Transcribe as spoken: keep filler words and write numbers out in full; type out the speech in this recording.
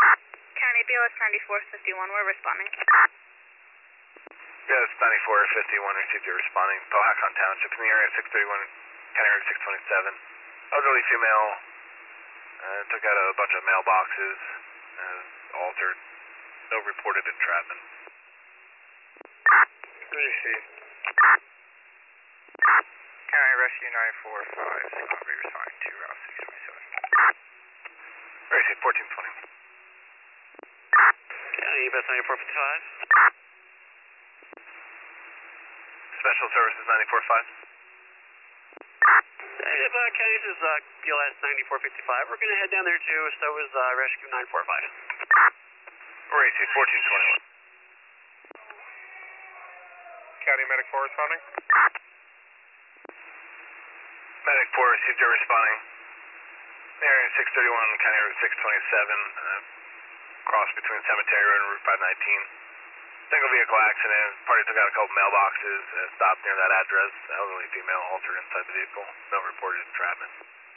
County B O S ninety-four fifty-one, we're responding. B O S ninety-four fifty-one, received your responding. Powhatan Township in the area six thirty-one, County Road six twenty-seven. Elderly female, uh, took out a bunch of mailboxes, uh, altered. No reported entrapment. Received. County Rescue nine four five, I'll be responding to Route six twenty-seven. Received fourteen twenty. County B O S ninety-four fifty-five. Special Services ninety-four five. Hey, uh, County, this is uh, B L S ninety-four fifty-five. We're going to head down there too, so is uh, Rescue nine four five. Received fourteen twenty-one. County Medic four responding. Medic four received your responding. Area six thirty-one, County Route six twenty-seven, uh, cross between Cemetery Road and Route five nineteen. Single vehicle accident, party took out a couple mailboxes, uh, stopped near that address, elderly female altered inside the vehicle, no reported entrapment.